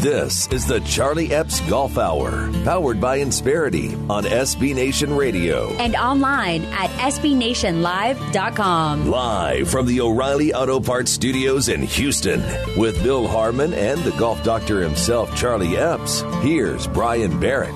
This is the Charlie Epps Golf Hour, powered by Insperity on SB Nation Radio. And online at SBNationLive.com. Live from the O'Reilly Auto Parts Studios in Houston, with Bill Harmon and the golf doctor himself, Charlie Epps, here's Brian Barrett.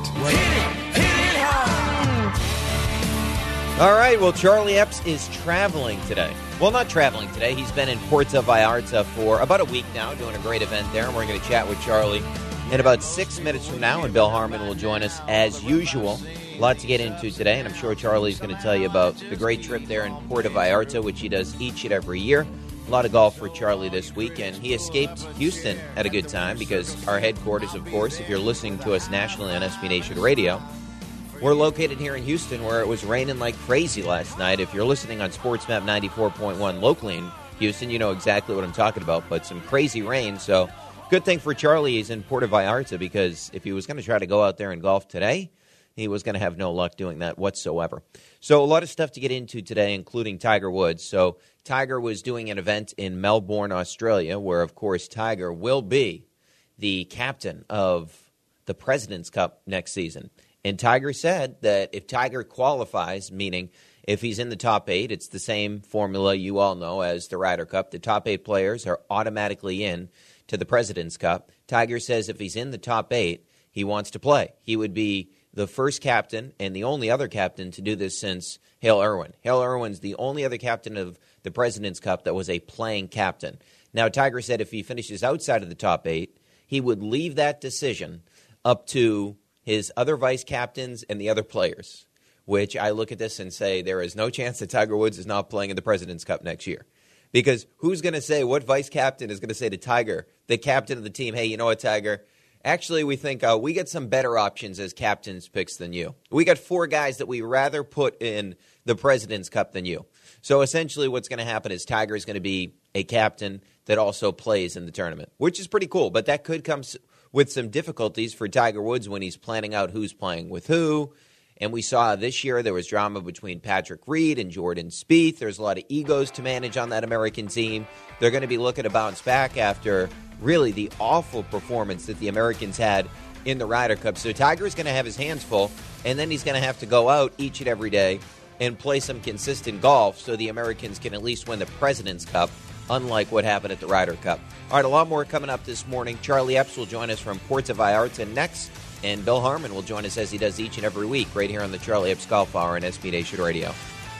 All right, well, Charlie Epps is traveling today. Well, not traveling today. He's been in Puerto Vallarta for about a week now, doing a great event there, and we're going to chat with Charlie in about 6 minutes from now, and Bill Harmon will join us as usual. A lot to get into today, and I'm sure Charlie's going to tell you about the great trip there in Puerto Vallarta, which he does each and every year. A lot of golf for Charlie this week, and he escaped Houston at a good time because our headquarters, of course, if you're listening to us nationally on SB Nation Radio, we're located here in Houston, where it was raining like crazy last night. If you're listening on SportsMap 94.1 locally in Houston, you know exactly what I'm talking about, but some crazy rain. So good thing for Charlie he's in Puerto Vallarta, because if he was going to try to go out there and golf today, he was going to have no luck doing that whatsoever. So a lot of stuff to get into today, including Tiger Woods. So Tiger was doing an event in Melbourne, Australia, where, of course, Tiger will be the captain of the President's Cup next season. And Tiger said that if Tiger qualifies, meaning if he's in the top 8, it's the same formula you all know as the Ryder Cup. The top 8 players are automatically in to the President's Cup. Tiger says if he's in the top 8, he wants to play. He would be the first captain and the only other captain to do this since Hale Irwin. Hale Irwin's the only other captain of the President's Cup that was a playing captain. Now, Tiger said if he finishes outside of the top 8, he would leave that decision up to his other vice captains and the other players, which I look at this and say there is no chance that Tiger Woods is not playing in the President's Cup next year. Because who's going to say, what vice captain is going to say to Tiger, the captain of the team, hey, you know what, Tiger, actually we think we get some better options as captain's picks than you. We got 4 guys that we rather put in the President's Cup than you. So essentially what's going to happen is Tiger is going to be a captain that also plays in the tournament, which is pretty cool, but that could come with some difficulties for Tiger Woods when he's planning out who's playing with who. And we saw this year there was drama between Patrick Reed and Jordan Spieth. There's a lot of egos to manage on that American team. They're going to be looking to bounce back after really the awful performance that the Americans had in the Ryder Cup. So Tiger's going to have his hands full, and then he's going to have to go out each and every day and play some consistent golf so the Americans can at least win the President's Cup, unlike what happened at the Ryder Cup. All right, a lot more coming up this morning. Charlie Epps will join us from Puerto Vallarta next, and Bill Harmon will join us as he does each and every week right here on the Charlie Epps Golf Hour on SB Nation Radio.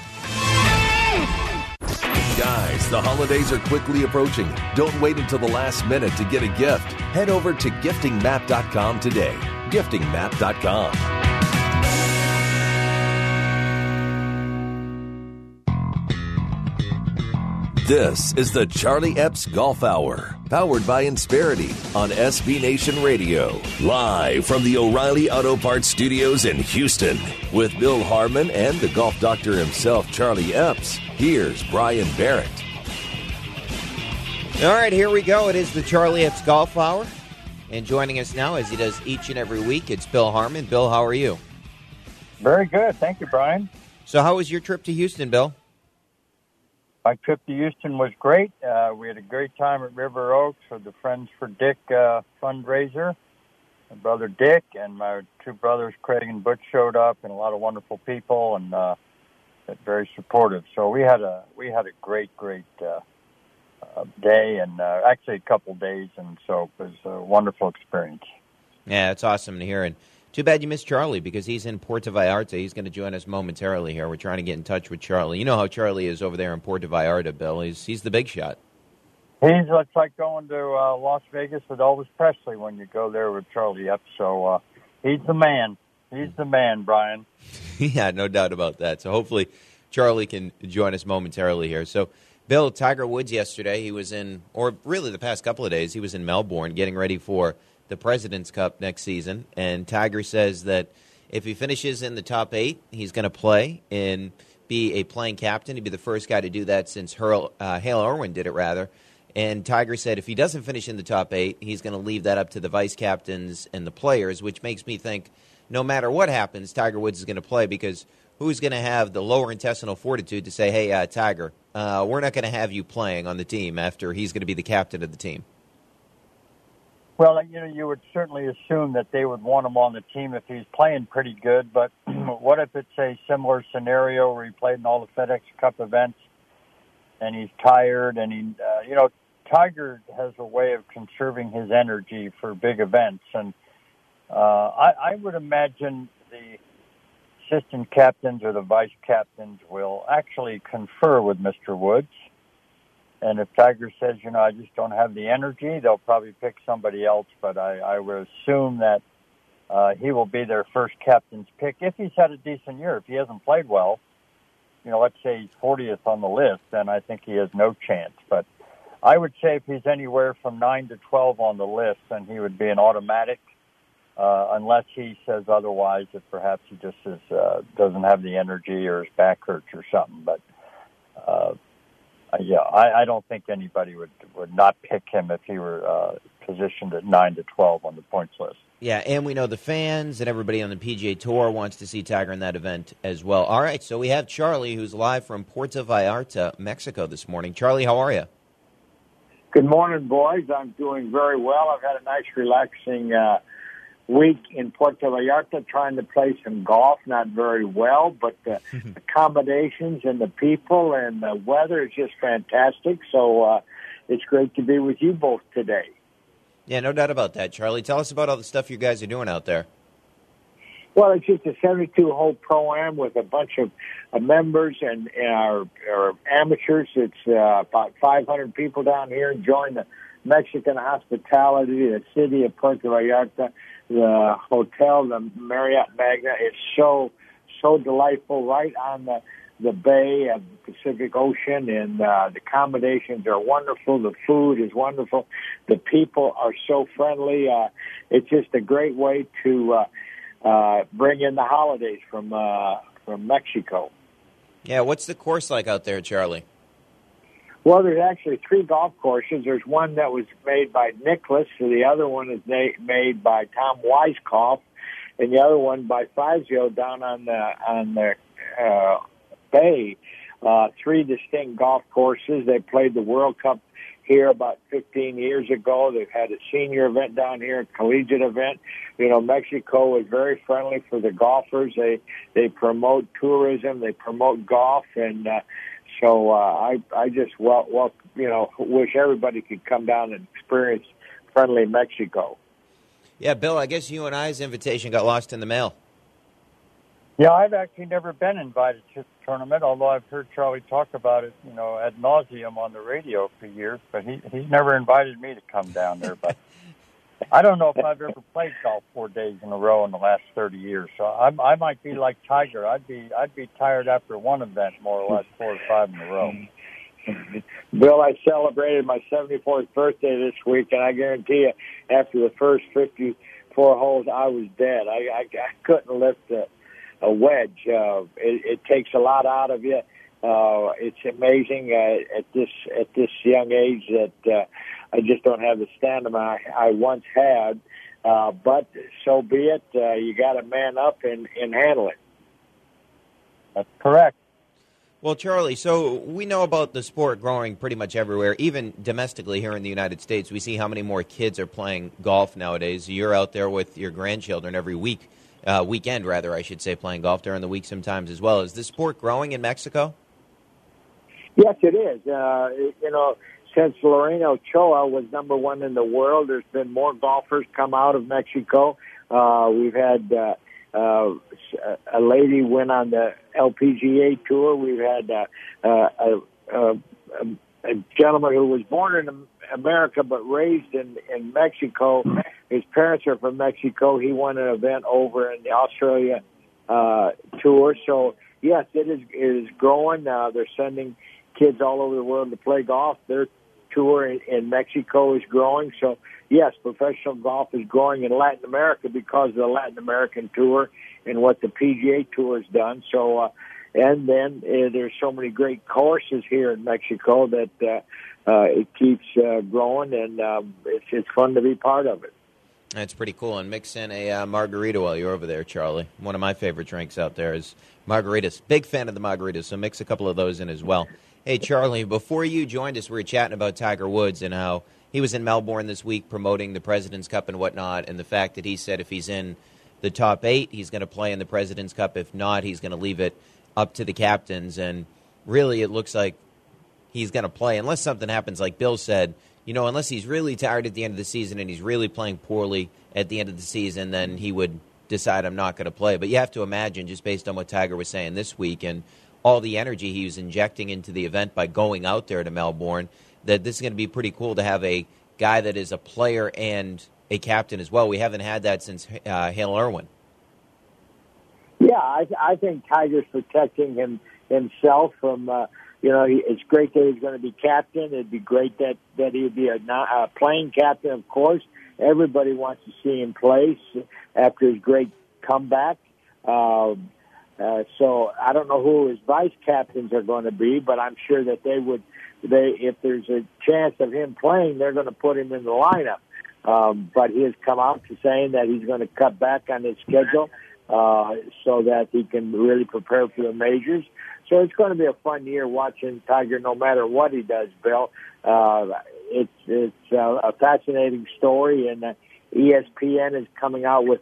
Guys, the holidays are quickly approaching. Don't wait until the last minute to get a gift. Head over to giftingmap.com today. Giftingmap.com. This is the Charlie Epps Golf Hour, powered by Insperity on SB Nation Radio. Live from the O'Reilly Auto Parts Studios in Houston, with Bill Harmon and the golf doctor himself, Charlie Epps. Here's Brian Barrett. All right, here we go. It is the Charlie Epps Golf Hour. And joining us now, as he does each and every week, it's Bill Harmon. Bill, how are you? Very good. Thank you, Brian. So how was your trip to Houston, Bill? My trip to Houston was great. We had a great time at River Oaks for the Friends for Dick fundraiser. My brother Dick and my 2 brothers, Craig and Butch, showed up, and a lot of wonderful people, and very supportive. So we had a great day, and actually a couple days, and so it was a wonderful experience. Yeah, it's awesome to hear. And too bad you missed Charlie, because he's in Puerto Vallarta. He's going to join us momentarily here. We're trying to get in touch with Charlie. You know how Charlie is over there in Puerto Vallarta, Bill. He's the big shot. It's like going to Las Vegas with Elvis Presley when you go there with Charlie Epps. So he's the man. He's the man, Brian. Yeah, no doubt about that. So hopefully Charlie can join us momentarily here. So, Bill, Tiger Woods yesterday, he was in, or really the past couple of days, he was in Melbourne getting ready for the President's Cup next season, and Tiger says that if he finishes in the top 8, he's going to play and be a playing captain. He'd be the first guy to do that since Hale Irwin did it, rather. And Tiger said if he doesn't finish in the top 8, he's going to leave that up to the vice captains and the players, which makes me think no matter what happens, Tiger Woods is going to play, because who's going to have the lower intestinal fortitude to say, hey, Tiger, we're not going to have you playing on the team after he's going to be the captain of the team? Well, you would certainly assume that they would want him on the team if he's playing pretty good. But what if it's a similar scenario where he played in all the FedEx Cup events and he's tired and Tiger has a way of conserving his energy for big events. And I would imagine the assistant captains or the vice captains will actually confer with Mr. Woods. And if Tiger says, I just don't have the energy, they'll probably pick somebody else. But I would assume that he will be their first captain's pick if he's had a decent year. If he hasn't played well, let's say he's 40th on the list, then I think he has no chance. But I would say if he's anywhere from 9 to 12 on the list, then he would be an automatic, unless he says otherwise, that perhaps he just doesn't have the energy or his back hurts or something. But I don't think anybody would not pick him if he were positioned at 9 to 12 on the points list. Yeah, and we know the fans and everybody on the PGA Tour wants to see Tiger in that event as well. All right, so we have Charlie, who's live from Puerto Vallarta, Mexico this morning. Charlie, how are you? Good morning, boys. I'm doing very well. I've had a nice, relaxing week in Puerto Vallarta trying to play some golf. Not very well, but the accommodations and the people and the weather is just fantastic. So it's great to be with you both today. Yeah, no doubt about that, Charlie. Tell us about all the stuff you guys are doing out there. Well, it's just a 72-hole Pro-Am with a bunch of members and our amateurs. It's about 500 people down here enjoying the Mexican hospitality, the city of Puerto Vallarta, the hotel, the Marriott Magna. It's so delightful, right on the bay of the Pacific Ocean, and the accommodations are wonderful. The food is wonderful. The people are so friendly. It's just a great way to bring in the holidays from Mexico. Yeah, what's the course like out there, Charlie? Well, there's actually 3 golf courses. There's one that was made by Nicklaus, and the other one is made by Tom Weiskopf, and the other one by Fazio down on the bay. 3 distinct golf courses. They played the World Cup here about 15 years ago. They've had a senior event down here, a collegiate event. Mexico is very friendly for the golfers. They promote tourism. They promote golf, and so I just wish everybody could come down and experience friendly Mexico. Yeah, Bill, I guess you and I's invitation got lost in the mail. Yeah, I've actually never been invited to the tournament, although I've heard Charlie talk about it, ad nauseum on the radio for years, but he's never invited me to come down there. But I don't know if I've ever played golf 4 days in a row in the last 30 years. So I might be like Tiger. I'd be tired after one event, more or less, 4 or 5 in a row. Bill, I celebrated my 74th birthday this week, and I guarantee you, after the first 54 holes, I was dead. I couldn't lift a wedge. It takes a lot out of you. It's amazing at this young age that I just don't have the stamina I once had. But so be it. You got to man up and handle it. That's correct. Well, Charlie, so we know about the sport growing pretty much everywhere, even domestically here in the United States. We see how many more kids are playing golf nowadays. You're out there with your grandchildren every weekend, I should say, playing golf during the week sometimes as well. Is the sport growing in Mexico? Yes, it is. Since Lorena Ochoa was number 1 in the world, there's been more golfers come out of Mexico. We've had a lady win on the LPGA tour. We've had a gentleman who was born in America but raised in Mexico. His parents are from Mexico. He won an event over in the Australia tour. So, yes, it is growing. They're sending kids all over the world to play golf. Their tour in Mexico is growing. So, yes, professional golf is growing in Latin America because of the Latin American tour and what the PGA Tour has done. So, and then there's so many great courses here in Mexico that it keeps growing, and it's fun to be part of it. That's pretty cool. And mix in a margarita while you're over there, Charlie. One of my favorite drinks out there is margaritas. Big fan of the margaritas, so mix a couple of those in as well. Hey, Charlie, before you joined us, we were chatting about Tiger Woods and how he was in Melbourne this week promoting the President's Cup and whatnot, and the fact that he said if he's in the top 8, he's going to play in the President's Cup. If not, he's going to leave it up to the captains. And really, it looks like he's going to play unless something happens, like Bill said, unless he's really tired at the end of the season and he's really playing poorly at the end of the season, then he would decide I'm not going to play. But you have to imagine, just based on what Tiger was saying this week and all the energy he was injecting into the event by going out there to Melbourne, that this is going to be pretty cool to have a guy that is a player and a captain as well. We haven't had that since Hale Irwin. Yeah, I think Tiger's protecting himself from, it's great that he's going to be captain. It'd be great that he would be a playing captain, of course. Everybody wants to see him play after his great comeback. So I don't know who his vice captains are going to be, but I'm sure that if there's a chance of him playing, they're going to put him in the lineup. But he has come out to saying that he's going to cut back on his schedule so that he can really prepare for the majors. So it's going to be a fun year watching Tiger no matter what he does, Bill. It's a fascinating story, and ESPN is coming out with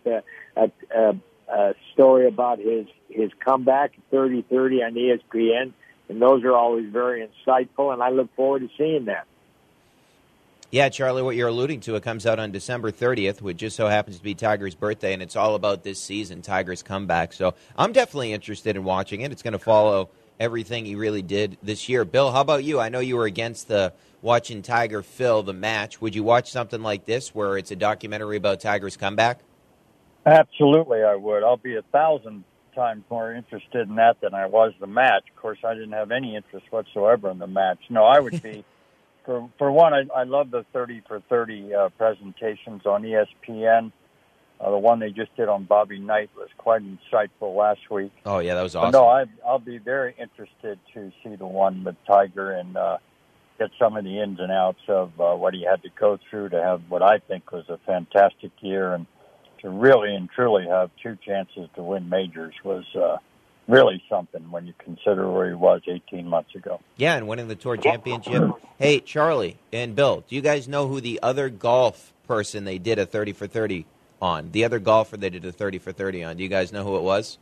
a story about his comeback, 30-30 on ESPN, and those are always very insightful, and I look forward to seeing that. Yeah, Charlie, what you're alluding to, it comes out on December 30th, which just so happens to be Tiger's birthday, and it's all about this season, Tiger's comeback. So I'm definitely interested in watching it. It's going to follow everything he really did this year. Bill, how about you? I know you were against the watching Tiger fill the match. Would you watch something like this where it's a documentary about Tiger's comeback? Absolutely, I would. I'll be 1,000 times more interested in that than I was the match. Of course, I didn't have any interest whatsoever in the match. No, I would be... For one, I love the 30 for 30 presentations on ESPN. The one they just did on Bobby Knight was quite insightful last week. Oh, yeah, that was awesome. But no, I'll be very interested to see the one with Tiger and get some of the ins and outs of what he had to go through to have what I think was a fantastic year, and to really and truly have 2 chances to win majors was really something when you consider where he was 18 months ago. Yeah, and winning the Tour Championship. Hey, Charlie and Bill, do you guys know who the other golf person they did a 30 for 30 on? The other golfer they did a 30 for 30 on. Do you guys know who it was?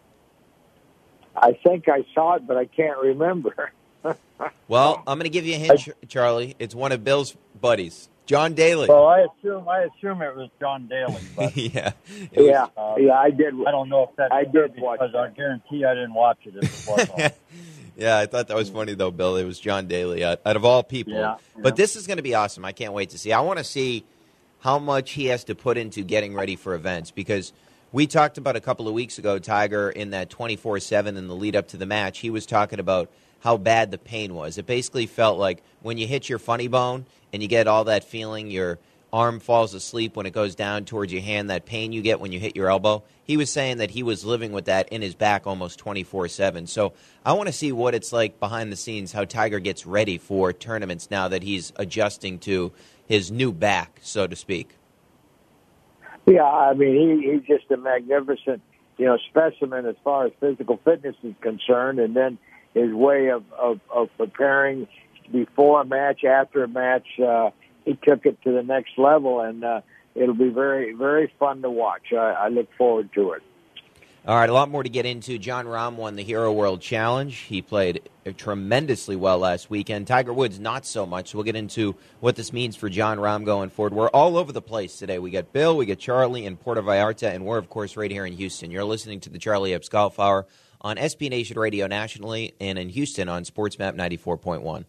I think I saw it, but I can't remember. Well, I'm going to give you a hint, Charlie. It's one of Bill's buddies, John Daly. Well, I assume it was John Daly. But, yeah, I did. I don't know if that's I did watch because I guarantee I didn't watch it if it was. Yeah, I thought that was funny, though, Bill. It was John Daly, out of all people. Yeah. But this is going to be awesome. I can't wait to see. I want to see how much he has to put into getting ready for events, because we talked about a couple of weeks ago, Tiger, in that 24/7 in the lead up to the match, he was talking about how bad the pain was. It basically felt like when you hit your funny bone and you get all that feeling, your arm falls asleep when it goes down towards your hand, that pain you get when you hit your elbow. He was saying that he was living with that in his back almost 24/7. So I want to see what it's like behind the scenes, how Tiger gets ready for tournaments now that he's adjusting to his new back, so to speak. Yeah, I mean, he's just a magnificent, specimen as far as physical fitness is concerned, and then his way of preparing before a match, after a match, he took it to the next level, and it'll be very, very fun to watch. I look forward to it. All right, a lot more to get into. Jon Rahm won the Hero World Challenge. He played tremendously well last weekend. Tiger Woods, not so much. So we'll get into what this means for Jon Rahm going forward. We're all over the place today. We got Bill, we got Charlie in Puerto Vallarta, and we're, of course, right here in Houston. You're listening to the Charlie Epps Golf Hour on SB Nation Radio nationally and in Houston on SportsMap 94.1.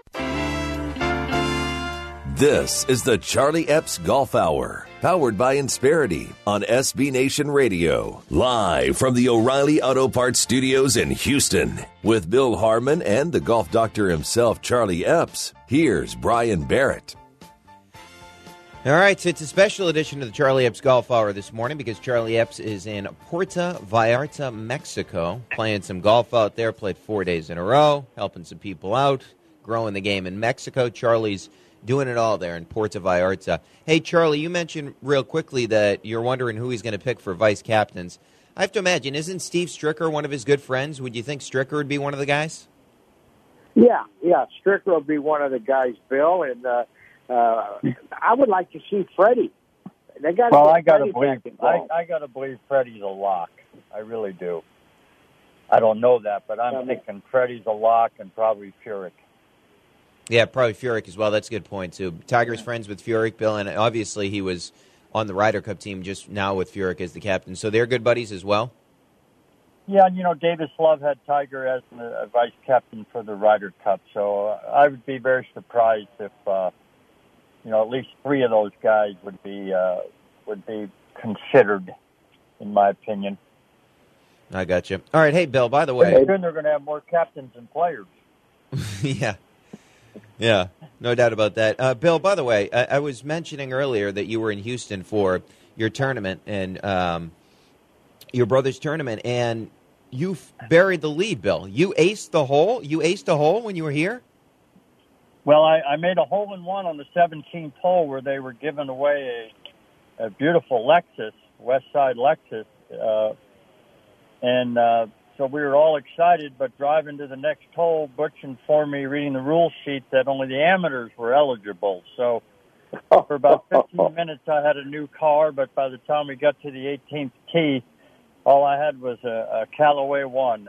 This is the Charlie Epps Golf Hour, powered by Insperity on SB Nation Radio. Live from the O'Reilly Auto Parts Studios in Houston, with Bill Harmon and the golf doctor himself, Charlie Epps. Here's Brian Barrett. All right, so it's a special edition of the Charlie Epps Golf Hour this morning because Charlie Epps is in Puerto Vallarta, Mexico, playing some golf out there, played 4 days in a row, helping some people out, growing the game in Mexico. Charlie's doing it all there in Puerto Vallarta. Hey, Charlie, you mentioned real quickly that you're wondering who he's going to pick for vice captains. I have to imagine, isn't Steve Stricker one of his good friends? Would you think Stricker would be one of the guys? Yeah, Stricker will be one of the guys, Bill, and I would like to see Freddie. They got. Well, I got to believe. I got to believe Freddie's a lock. I really do. I don't know that, but I'm thinking Freddie's a lock and probably Furyk. Yeah, probably Furyk as well. That's a good point, too. Tiger's friends with Furyk, Bill, and obviously he was on the Ryder Cup team just now with Furyk as the captain. So they're good buddies as well? Yeah, Davis Love had Tiger as a vice captain for the Ryder Cup. So I would be very surprised if, at least three of those guys would be considered, in my opinion. I got you. All right, hey, Bill, by the way. Soon they're going to have more captains than players. Yeah, no doubt about that. Bill, by the way, I was mentioning earlier that you were in Houston for your tournament and your brother's tournament, and you buried the lead, Bill. You aced the hole? You aced a hole when you were here? Well, I made a hole-in-one on the 17th hole where they were giving away a beautiful Lexus, Westside Lexus, so we were all excited, but driving to the next hole, Butch informed me, reading the rule sheet, that only the amateurs were eligible. So for about 15 minutes, I had a new car, but by the time we got to the 18th tee, all I had was a Callaway 1.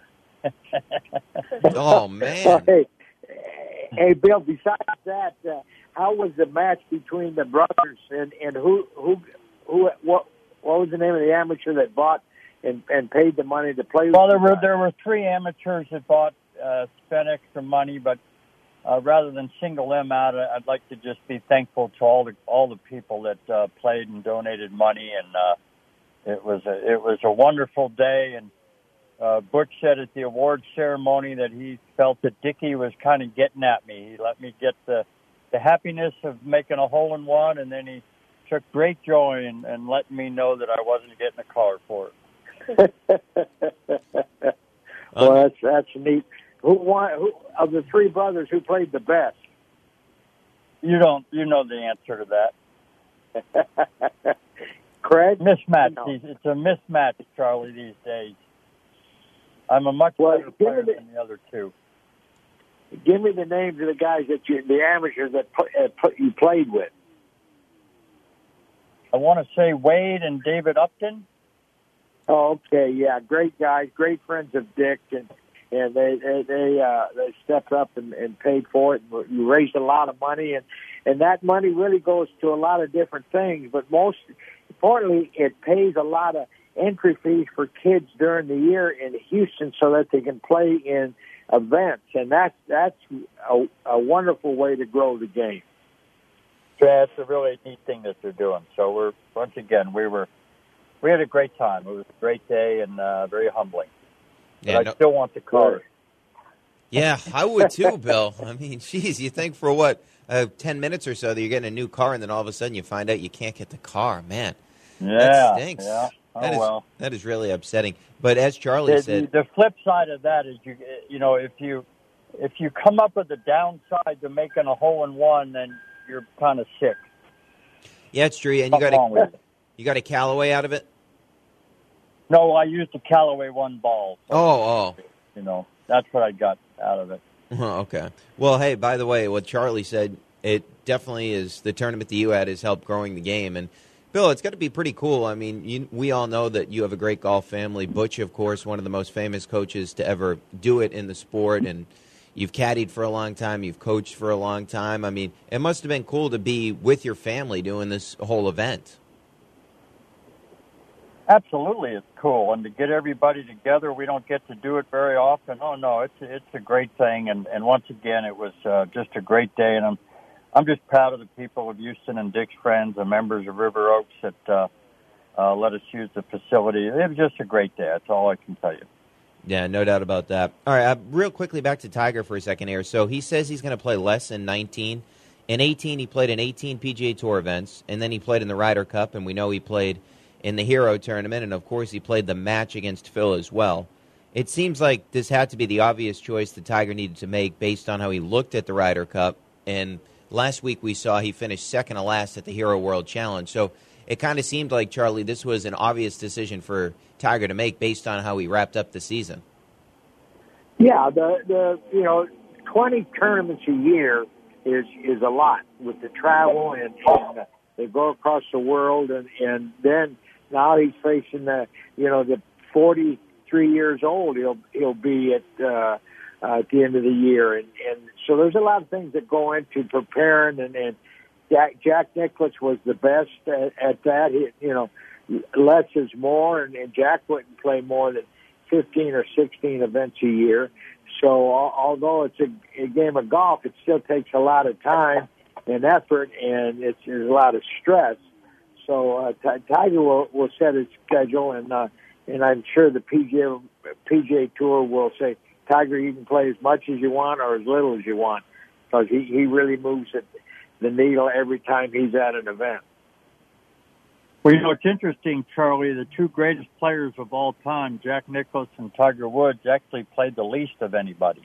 Oh, man. Hey, Bill, besides that, how was the match between the brothers, and what was the name of the amateur that bought and paid the money to play with? Well, there were three amateurs that spent extra money, but rather than single them out, I'd like to just be thankful to all the people that played and donated money, and it was a wonderful day. And Butch said at the award ceremony that he felt that Dickie was kind of getting at me. He let me get the happiness of making a hole-in-one, and then he took great joy in letting me know that I wasn't getting a car for it. Well, that's neat. Who of the three brothers, who played the best? You know the answer to that. Craig? Mismatch. No. It's a mismatch, Charlie, these days. I'm a much better player than the other two. Give me the names of the guys the amateurs that you played with. I want to say Wade and David Upton. Oh, okay, yeah, great guys, great friends of Dick, and they stepped up and paid for it. And you raised a lot of money, and that money really goes to a lot of different things. But most importantly, it pays a lot of entry fees for kids during the year in Houston so that they can play in events, and that's a wonderful way to grow the game. Yeah, it's a really neat thing that they're doing. So we had a great time. It was a great day and very humbling. But I still want the car. Yeah, I would too, Bill. I mean, geez, you think for 10 minutes or so that you're getting a new car, and then all of a sudden you find out you can't get the car. Man, that stinks. Yeah. That is really upsetting. But as Charlie said, the flip side of that is if you come up with a downside to making a hole-in-one, then you're kind of sick. Yeah, it's true. And you got a Callaway out of it? No, I used a Callaway 1 ball. So, that's what I got out of it. Okay. Well, hey, by the way, what Charlie said, it definitely is the tournament that you had has helped growing the game. And, Bill, it's got to be pretty cool. I mean, we all know that you have a great golf family. Butch, of course, one of the most famous coaches to ever do it in the sport. And you've caddied for a long time. You've coached for a long time. I mean, it must have been cool to be with your family doing this whole event. Absolutely, it's cool, and to get everybody together, we don't get to do it very often. Oh no, it's a great thing, and once again, it was just a great day, and I'm just proud of the people of Houston and Dick's friends and members of River Oaks that let us use the facility. It was just a great day. That's all I can tell you. Yeah, no doubt about that. All right, real quickly back to Tiger for a second here. So he says he's going to play less in 19. In 18, he played in 18 PGA Tour events, and then he played in the Ryder Cup, and we know he played in the Hero Tournament, and of course he played the match against Phil as well. It seems like this had to be the obvious choice that Tiger needed to make based on how he looked at the Ryder Cup, and last week we saw he finished second to last at the Hero World Challenge. So it kind of seemed like, Charlie, this was an obvious decision for Tiger to make based on how he wrapped up the season. Yeah, the 20 tournaments a year is a lot with the travel and they go across the world, and then now he's facing the 43 years old. He'll be at the end of the year, and so there's a lot of things that go into preparing. And Jack Nicklaus was the best at that. Less is more, and Jack wouldn't play more than 15 or 16 events a year. So although it's a game of golf, it still takes a lot of time and effort, and there's a lot of stress. So Tiger will set his schedule, and I'm sure the PGA Tour will say, Tiger, you can play as much as you want or as little as you want, because he really moves the needle every time he's at an event. Well, it's interesting, Charlie. The two greatest players of all time, Jack Nicklaus and Tiger Woods, actually played the least of anybody.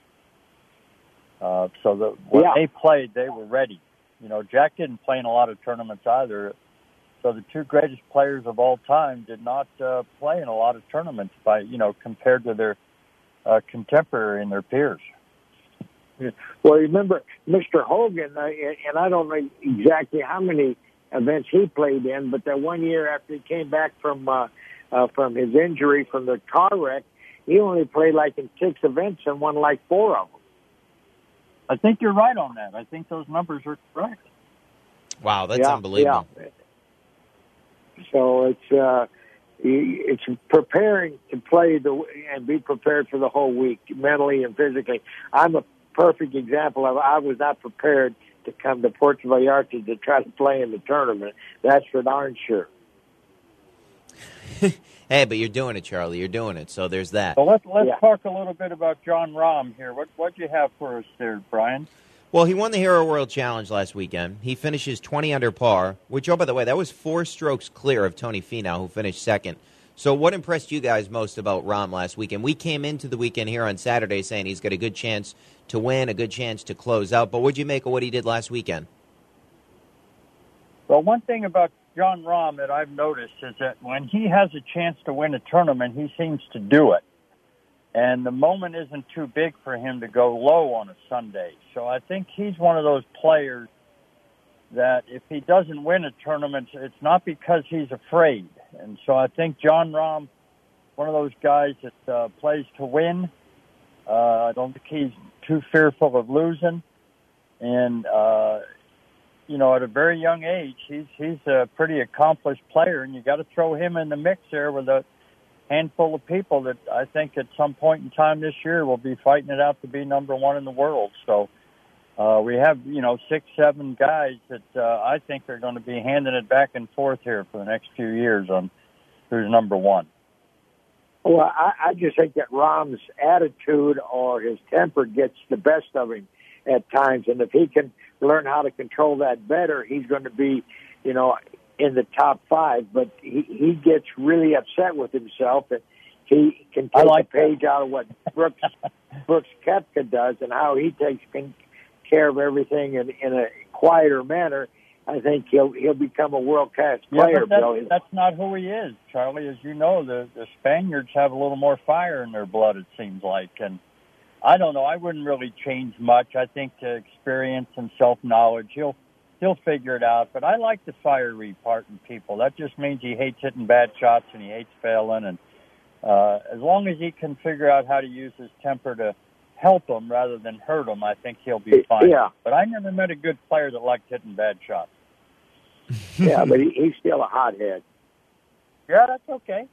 When they played, they were ready. Jack didn't play in a lot of tournaments either. So the two greatest players of all time did not play in a lot of tournaments compared to their contemporary and their peers. Well, remember Mr. Hogan, and I don't know exactly how many events he played in, but that one year after he came back from his injury from the car wreck, he only played like in 6 events and won like 4 of them. I think you're right on that. I think those numbers are correct. Wow, that's unbelievable. Yeah. So it's preparing to play and be prepared for the whole week, mentally and physically. I'm a perfect example of I was not prepared to come to Puerto Vallarta to try to play in the tournament. That's for darn sure. Hey, but you're doing it, Charlie. You're doing it. So there's that. Well, let's talk a little bit about Jon Rahm here. What do you have for us there, Brian? Well, he won the Hero World Challenge last weekend. He finishes 20 under par, which, by the way, that was 4 strokes clear of Tony Finau, who finished second. So what impressed you guys most about Rahm last weekend? We came into the weekend here on Saturday saying he's got a good chance to win, a good chance to close out. But what did you make of what he did last weekend? Well, one thing about Jon Rahm that I've noticed is that when he has a chance to win a tournament, he seems to do it. And the moment isn't too big for him to go low on a Sunday. So I think he's one of those players that if he doesn't win a tournament, it's not because he's afraid. And so I think Jon Rahm, one of those guys that plays to win. I don't think he's too fearful of losing. And, at a very young age, he's a pretty accomplished player, and you got to throw him in the mix there with a handful of people that I think at some point in time this year will be fighting it out to be number one in the world. So we have, 6, 7 guys that I think are going to be handing it back and forth here for the next few years on who's number one. Well, I just think that Rahm's attitude or his temper gets the best of him at times, and if he can learn how to control that better, he's going to be, in the top 5. But he gets really upset with himself, and he can take a page out of what Brooks Koepka does and how he takes care of everything in a quieter manner. I think he'll become a world-class player, Bill. That's not who he is, Charlie. As you know, the Spaniards have a little more fire in their blood, it seems like. And I don't know. I wouldn't really change much. I think experience and self-knowledge, he'll figure it out. But I like the fiery part in people. That just means he hates hitting bad shots and he hates failing. And as long as he can figure out how to use his temper to help him rather than hurt him, I think he'll be fine. Yeah. But I never met a good player that liked hitting bad shots. Yeah, but he's still a hothead. Yeah, that's okay.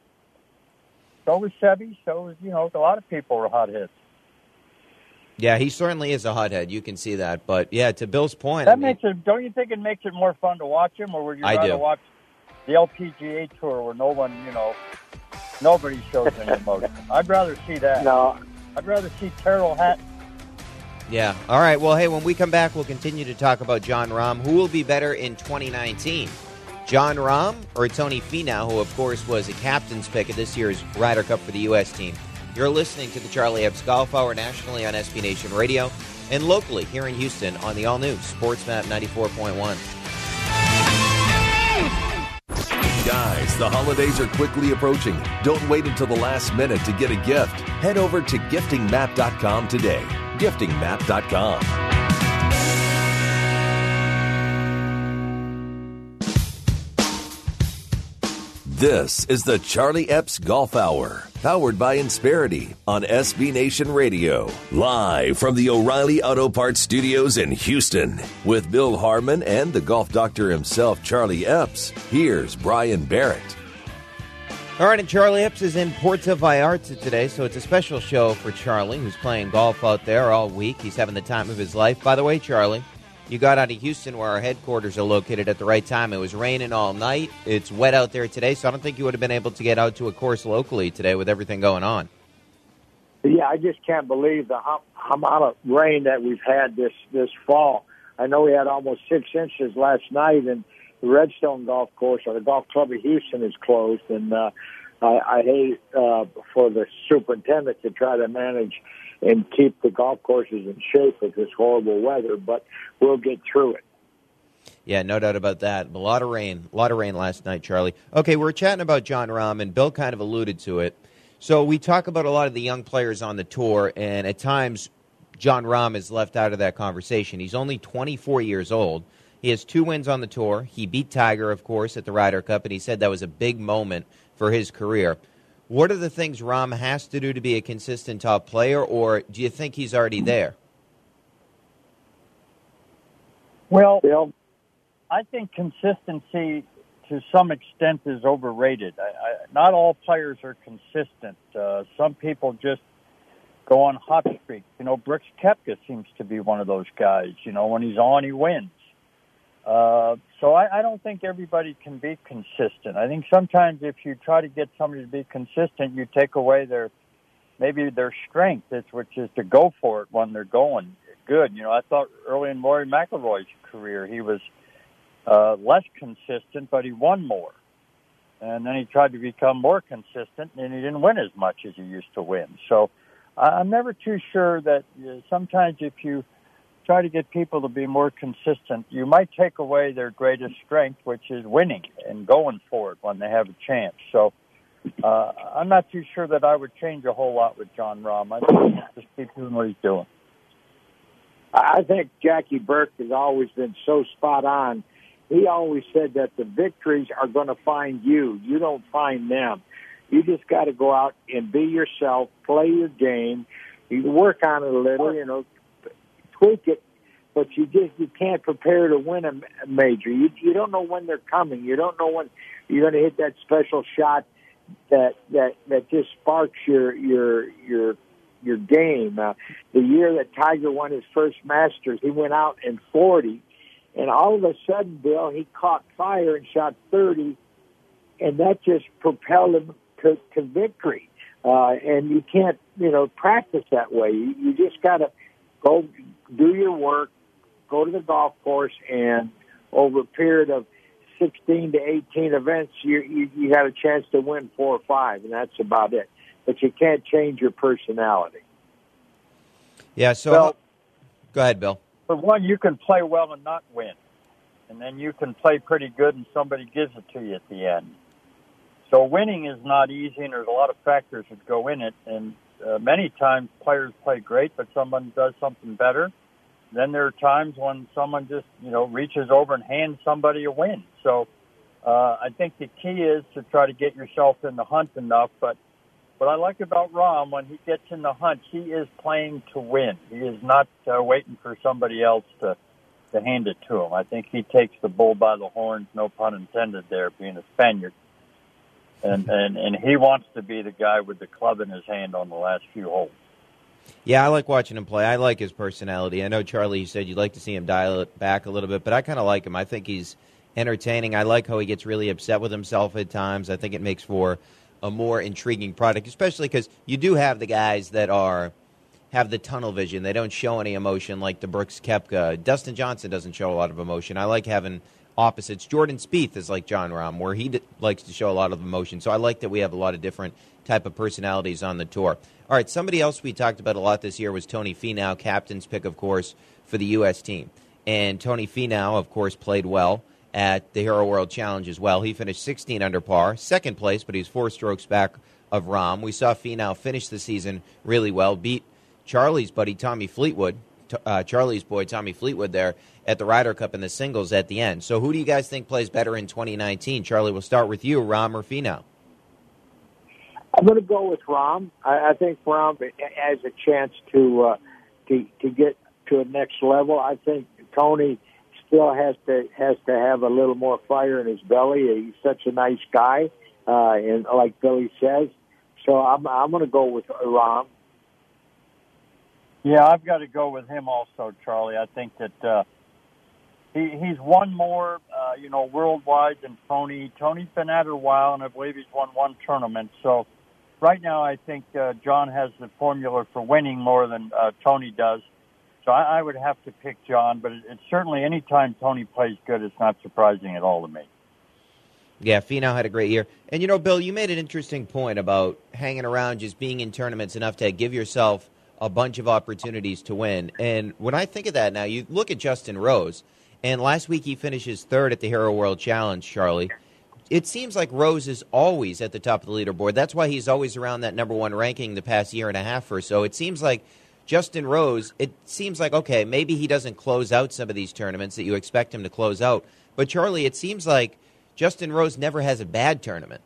So was Seve. So was, a lot of people were hotheads. Yeah, he certainly is a hothead. You can see that. But, yeah, to Bill's point. Makes it, don't you think it makes it more fun to watch him? Or would you rather watch the LPGA Tour where no one, nobody shows any emotion? I'd rather see that. No. I'd rather see Tyrrell Hatton. Yeah. All right. Well, hey, when we come back, we'll continue to talk about Jon Rahm. Who will be better in 2019? Jon Rahm or Tony Finau, who, of course, was a captain's pick at this year's Ryder Cup for the U.S. team? You're listening to the Charlie Epps Golf Hour nationally on SB Nation Radio and locally here in Houston on the all-new SportsMap 94.1. Guys, the holidays are quickly approaching. Don't wait until the last minute to get a gift. Head over to giftingmap.com today. Giftingmap.com. This is the Charlie Epps Golf Hour, powered by Insperity on SB Nation Radio. Live from the O'Reilly Auto Parts Studios in Houston, with Bill Harmon and the golf doctor himself, Charlie Epps. Here's Brian Barrett. All right, and Charlie Epps is in Puerto Vallarta today, so it's a special show for Charlie, who's playing golf out there all week. He's having the time of his life. By the way, Charlie, you got out of Houston, where our headquarters are located, at the right time. It was raining all night. It's wet out there today, so I don't think you would have been able to get out to a course locally today with everything going on. Yeah, I just can't believe the amount of rain that we've had this fall. I know we had almost 6 inches last night, and the Redstone Golf Course, or the Golf Club of Houston, is closed, and I hate for the superintendent to try to manage and keep the golf courses in shape with this horrible weather, but we'll get through it. Yeah, no doubt about that. A lot of rain last night, Charlie. Okay, we're chatting about Jon Rahm, and Bill kind of alluded to it. So we talk about a lot of the young players on the tour, and at times Jon Rahm is left out of that conversation. He's only 24 years old. He has 2 wins on the tour. He beat Tiger, of course, at the Ryder Cup, and he said that was a big moment for his career. What are the things Rahm has to do to be a consistent top player, or do you think he's already there? Well, I think consistency to some extent is overrated. Not all players are consistent. Some people just go on hot streaks. You know, Brooks Koepka seems to be one of those guys. You know, when he's on, he wins. So I don't think everybody can be consistent. I think sometimes if you try to get somebody to be consistent, you take away their strength, which is to go for it when they're going good. You know, I thought early in Rory McIlroy's career, he was less consistent, but he won more. And then he tried to become more consistent, and he didn't win as much as he used to win. So I'm never too sure that sometimes if you try to get people to be more consistent, you might take away their greatest strength, which is winning and going for it when they have a chance. So I'm not too sure that I would change a whole lot with Jon Rahm. I think he'll just keep doing what he's doing. I think Jackie Burke has always been so spot on. He always said that the victories are going to find you. You don't find them. You just got to go out and be yourself, play your game. You can work on it a little, you know, tweak it, but you can't prepare to win a major. You don't know when they're coming. You don't know when you're going to hit that special shot that just sparks your game. The year that Tiger won his first Masters, he went out in 40, and all of a sudden, Bill, he caught fire and shot 30, and that just propelled him to victory. And you can't, practice that way. You just got to go do your work, go to the golf course, and over a period of 16 to 18 events, you had a chance to win 4 or 5, and that's about it. But you can't change your personality. Yeah, so go ahead, Bill. For one, you can play well and not win. And then you can play pretty good and somebody gives it to you at the end. So winning is not easy, and there's a lot of factors that go in it. And many times players play great, but someone does something better. Then there are times when someone just, reaches over and hands somebody a win. So I think the key is to try to get yourself in the hunt enough. But what I like about Rahm, when he gets in the hunt, he is playing to win. He is not waiting for somebody else to hand it to him. I think he takes the bull by the horns, no pun intended there, being a Spaniard. And he wants to be the guy with the club in his hand on the last few holes. Yeah, I like watching him play. I like his personality. I know, Charlie, you said you'd like to see him dial it back a little bit, but I kind of like him. I think he's entertaining. I like how he gets really upset with himself at times. I think it makes for a more intriguing product, especially because you do have the guys that have the tunnel vision. They don't show any emotion like the Brooks Koepka. Dustin Johnson doesn't show a lot of emotion. I like having opposites. Jordan Spieth is like Jon Rahm, where he likes to show a lot of emotion. So I like that we have a lot of different type of personalities on the tour. All right, somebody else we talked about a lot this year was Tony Finau, captain's pick, of course, for the U.S. team. And Tony Finau, of course, played well at the Hero World Challenge as well. He finished 16 under par, second place, but he's 4 strokes back of Rahm. We saw Finau finish the season really well, beat Charlie's buddy Tommy Fleetwood, Charlie's boy, Tommy Fleetwood, there at the Ryder Cup in the singles at the end. So who do you guys think plays better in 2019? Charlie, we'll start with you, Rahm or Finau? I'm going to go with Rahm. I think Rahm has a chance to get to a next level. I think Tony still has to have a little more fire in his belly. He's such a nice guy, and like Billy says. So I'm going to go with Rahm. Yeah, I've got to go with him also, Charlie. I think that he's won more, worldwide than Tony. Tony's been at it a while, and I believe he's won one tournament. So right now I think John has the formula for winning more than Tony does. So I would have to pick John, but it's certainly any time Tony plays good, it's not surprising at all to me. Yeah, Finau had a great year. And, Bill, you made an interesting point about hanging around, just being in tournaments enough to give yourself a bunch of opportunities to win. And when I think of that now, you look at Justin Rose, and last week he finishes third at the Hero World Challenge, Charlie. It seems like Rose is always at the top of the leaderboard. That's why he's always around that number one ranking the past year and a half or so. It seems like Justin Rose, okay, maybe he doesn't close out some of these tournaments that you expect him to close out. But, Charlie, it seems like Justin Rose never has a bad tournament.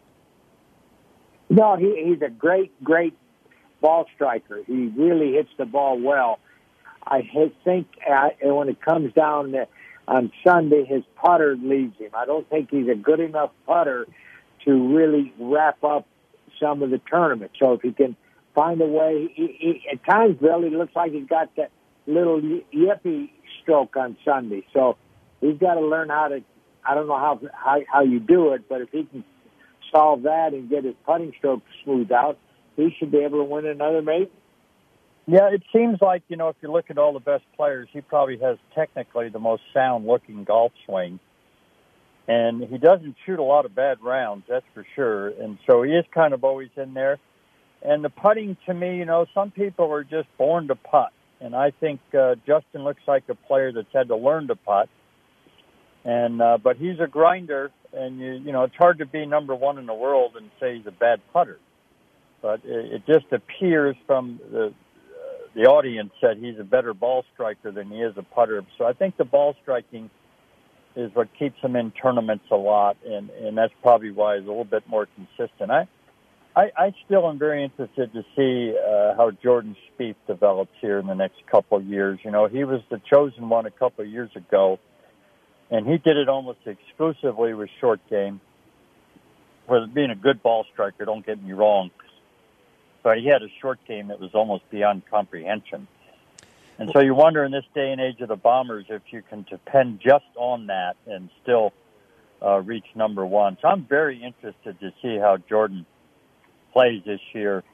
No, he's a great ball striker. He really hits the ball well. I think when it comes down on Sunday, his putter leads him. I don't think he's a good enough putter to really wrap up some of the tournament. So if he can find a way, at times, Bill, he looks like he's got that little yippy stroke on Sunday. So he's got to learn how to, I don't know how you do it, but if he can solve that and get his putting stroke smoothed out, he should be able to win another major. Yeah, it seems like, if you look at all the best players, he probably has technically the most sound-looking golf swing. And he doesn't shoot a lot of bad rounds, that's for sure. And so he is kind of always in there. And the putting, to me, some people are just born to putt. And I think Justin looks like a player that's had to learn to putt. And but he's a grinder, and it's hard to be number one in the world and say he's a bad putter. But it just appears from the audience that he's a better ball striker than he is a putter. So I think the ball striking is what keeps him in tournaments a lot, and that's probably why he's a little bit more consistent. I still am very interested to see how Jordan Spieth develops here in the next couple of years. He was the chosen one a couple of years ago, and he did it almost exclusively with short game. For being a good ball striker, don't get me wrong, but he had a short game that was almost beyond comprehension. And so you wonder in this day and age of the Bombers if you can depend just on that and still reach number one. So I'm very interested to see how Jordan plays this year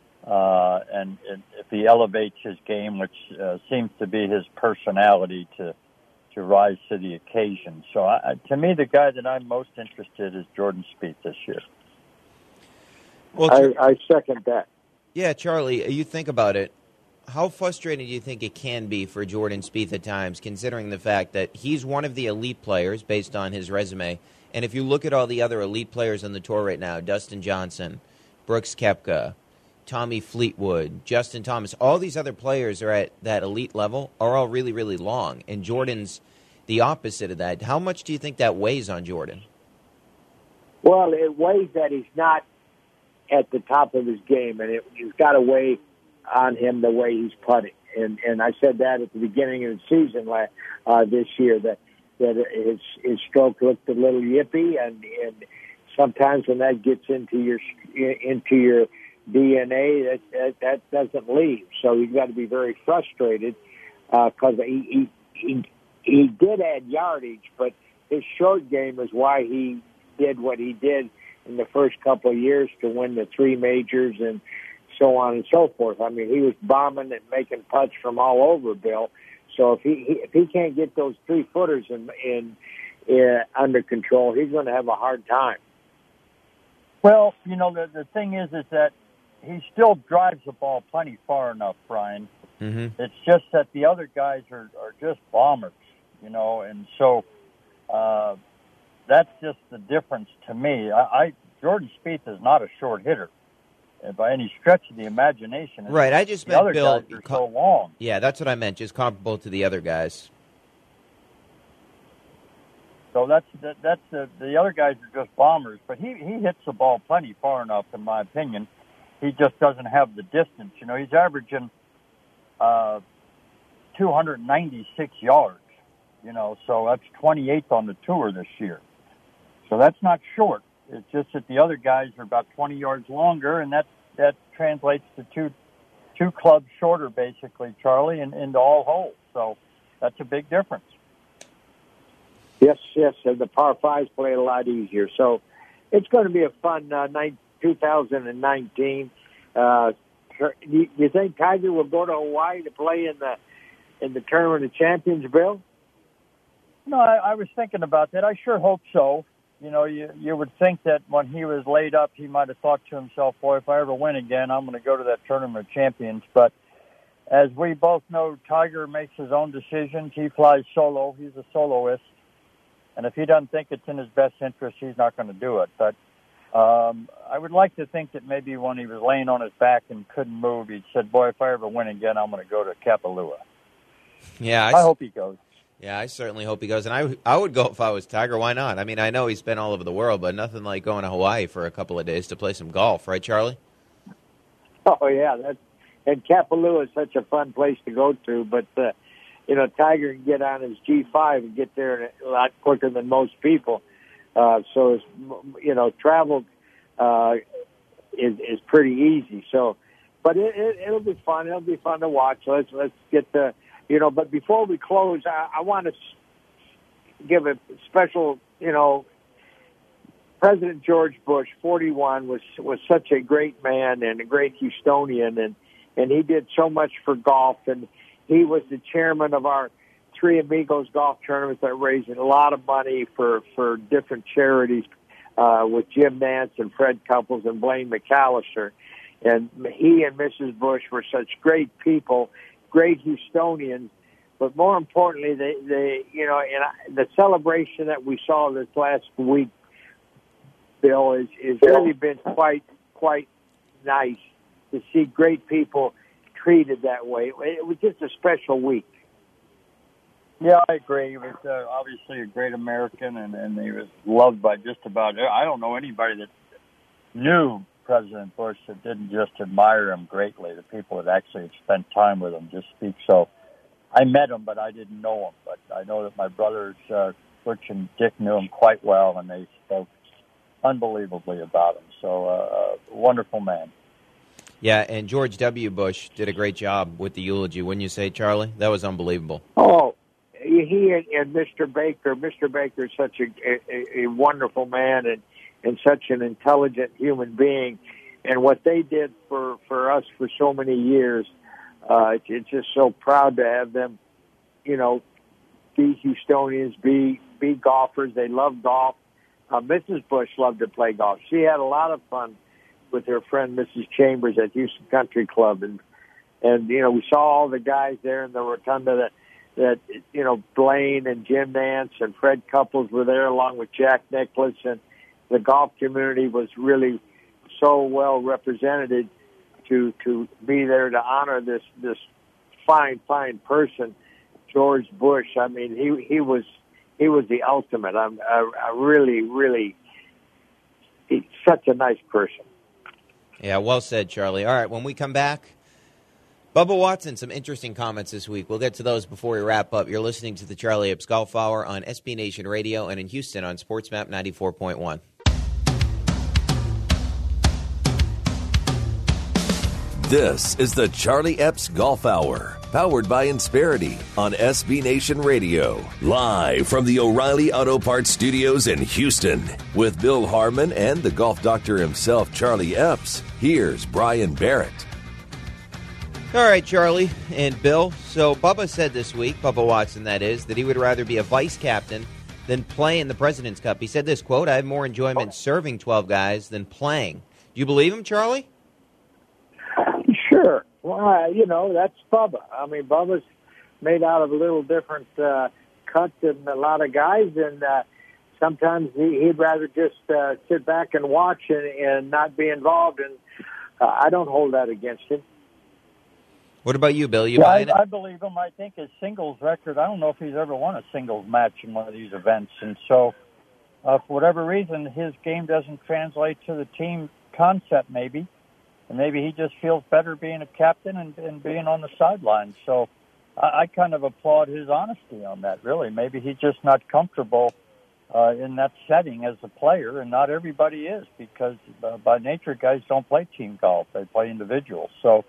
and if he elevates his game, which seems to be his personality to rise to the occasion. So to me, the guy that I'm most interested in is Jordan Spieth this year. Well, I second that. Yeah, Charlie, you think about it. How frustrating do you think it can be for Jordan Spieth at times, considering the fact that he's one of the elite players based on his resume? And if you look at all the other elite players on the tour right now, Dustin Johnson, Brooks Koepka, Tommy Fleetwood, Justin Thomas, all these other players are at that elite level, are all really, really long. And Jordan's the opposite of that. How much do you think that weighs on Jordan? Well, it weighs that he's not at the top of his game, and it's got to weigh on him the way he's putting. And I said that at the beginning of the season this year, that his stroke looked a little yippy, and sometimes when that gets into your DNA, that doesn't leave. So he's got to be very frustrated because he did add yardage, but his short game is why he did what he did in the first couple of years to win the three majors and so on and so forth. I mean, he was bombing and making putts from all over, Bill. So if he can't get those 3-footers in under control, he's going to have a hard time. Well, the thing is that he still drives the ball plenty far enough, Brian. Mm-hmm. It's just that the other guys are just bombers, and so that's just the difference to me. Jordan Spieth is not a short hitter. by any stretch of the imagination. Right, I just the meant, other Bill, guys are so long. Yeah, that's what I meant, just comparable to the other guys. So that's the other guys are just bombers, but he hits the ball plenty far enough, in my opinion. He just doesn't have the distance. You know, he's averaging 296 yards. You know, so that's 28th on the tour this year. So that's not short. It's just that the other guys are about 20 yards longer, and that translates to two clubs shorter, basically, Charlie, and into all holes. So that's a big difference. Yes, and the par fives play it a lot easier. So it's going to be a fun 2019. You think Tiger will go to Hawaii to play in the Tournament of Champions, Bill? No, I was thinking about that. I sure hope so. You know, you would think that when he was laid up, he might have thought to himself, boy, if I ever win again, I'm going to go to that Tournament of Champions. But as we both know, Tiger makes his own decisions. He flies solo. He's a soloist. And if he doesn't think it's in his best interest, he's not going to do it. But I would like to think that maybe when he was laying on his back and couldn't move, he said, boy, if I ever win again, I'm going to go to Kapalua. Yeah, I hope he goes. Yeah, I certainly hope he goes. And I would go if I was Tiger. Why not? I mean, I know he's been all over the world, but nothing like going to Hawaii for a couple of days to play some golf. Right, Charlie? Oh, yeah. And Kapalua is such a fun place to go to. But, you know, Tiger can get on his G5 and get there a lot quicker than most people. So, you know, travel is pretty easy. So, but it'll be fun. It'll be fun to watch. So let's get the, you know. But before we close, I want to give a special, you know, President George Bush, 41, was such a great man and a great Houstonian, and he did so much for golf, and he was the chairman of our Three Amigos golf tournaments that raised a lot of money for different charities with Jim Nance and Fred Couples and Blaine McAllister. And he and Mrs. Bush were such great people, great Houstonians. But more importantly, they you know, and the celebration that we saw this last week, Bill, is really been quite nice to see great people treated that way. It was just a special week. Yeah, I agree. He was obviously a great American, and he was loved by just about. I don't know anybody that knew President Bush that didn't just admire him greatly. The people that actually had spent time with him just speak. So I met him, but I didn't know him. But I know that my brothers, Butch and Dick, knew him quite well, and they spoke unbelievably about him. So a wonderful man. Yeah, and George W. Bush did a great job with the eulogy, wouldn't you say, Charlie? That was unbelievable. Oh, he and Mr. Baker. Mr. Baker is such a wonderful man and such an intelligent human being. And what they did for us for so many years, it's just so proud to have them, you know, be Houstonians, be golfers. They love golf. Mrs. Bush loved to play golf. She had a lot of fun with her friend Mrs. Chambers at Houston Country Club, and you know, we saw all the guys there in the rotunda that you know, Blaine and Jim Nance and Fred Couples were there along with Jack Nicklaus, and the golf community was really so well represented to be there to honor this fine person, George Bush. I mean, he was the ultimate. I really he's such a nice person. Yeah, well said, Charlie. All right, when we come back, Bubba Watson, some interesting comments this week. We'll get to those before we wrap up. You're listening to the Charlie Epps Golf Hour on SB Nation Radio and in Houston on SportsMap 94.1. This is the Charlie Epps Golf Hour, powered by Insperity on SB Nation Radio. Live from the O'Reilly Auto Parts Studios in Houston. With Bill Harmon and the golf doctor himself, Charlie Epps, here's Brian Barrett. All right, Charlie and Bill. So Bubba said this week, Bubba Watson that is, that he would rather be a vice captain than play in the President's Cup. He said this, quote, "I have more enjoyment serving 12 guys than playing." Do you believe him, Charlie? Sure. Well, you know, that's Bubba. I mean, Bubba's made out of a little different cut than a lot of guys, and sometimes he'd rather just sit back and watch and not be involved in I don't hold that against him. What about you, Bill? You buying it? I believe him. I think his singles record, I don't know if he's ever won a singles match in one of these events. And so, for whatever reason, his game doesn't translate to the team concept maybe. And maybe he just feels better being a captain and being on the sidelines. So I kind of applaud his honesty on that, really. Maybe he's just not comfortable in that setting as a player, and not everybody is, because by nature, guys don't play team golf. They play individuals. So,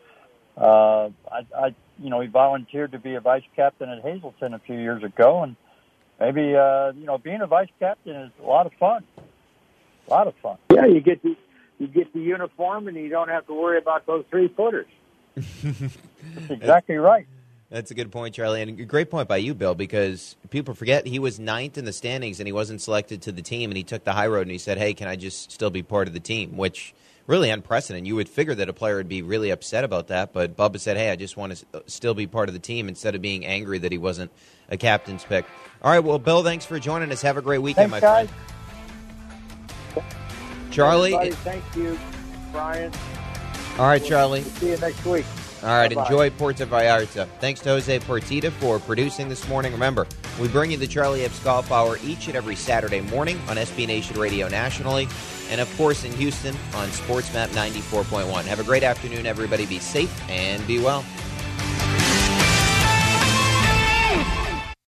he volunteered to be a vice captain at Hazleton a few years ago, and maybe, being a vice captain is a lot of fun. A lot of fun. Yeah, you get the uniform, and you don't have to worry about those 3-footers. That's exactly right. That's a good point, Charlie, and a great point by you, Bill, because people forget he was 9th in the standings and he wasn't selected to the team, and he took the high road and he said, hey, can I just still be part of the team, which really unprecedented. You would figure that a player would be really upset about that, but Bubba said, hey, I just want to still be part of the team instead of being angry that he wasn't a captain's pick. All right, well, Bill, thanks for joining us. Have a great weekend, Thanks, my friend. Charlie. Everybody, thank you, Brian. All right, Charlie. We'll see you next week. All right, Bye-bye. Enjoy Puerto Vallarta. Thanks to Jose Partida for producing this morning. Remember, we bring you the Charlie Epps Golf Hour each and every Saturday morning on SB Nation Radio nationally, and of course in Houston on SportsMap 94.1. Have a great afternoon, everybody. Be safe and be well.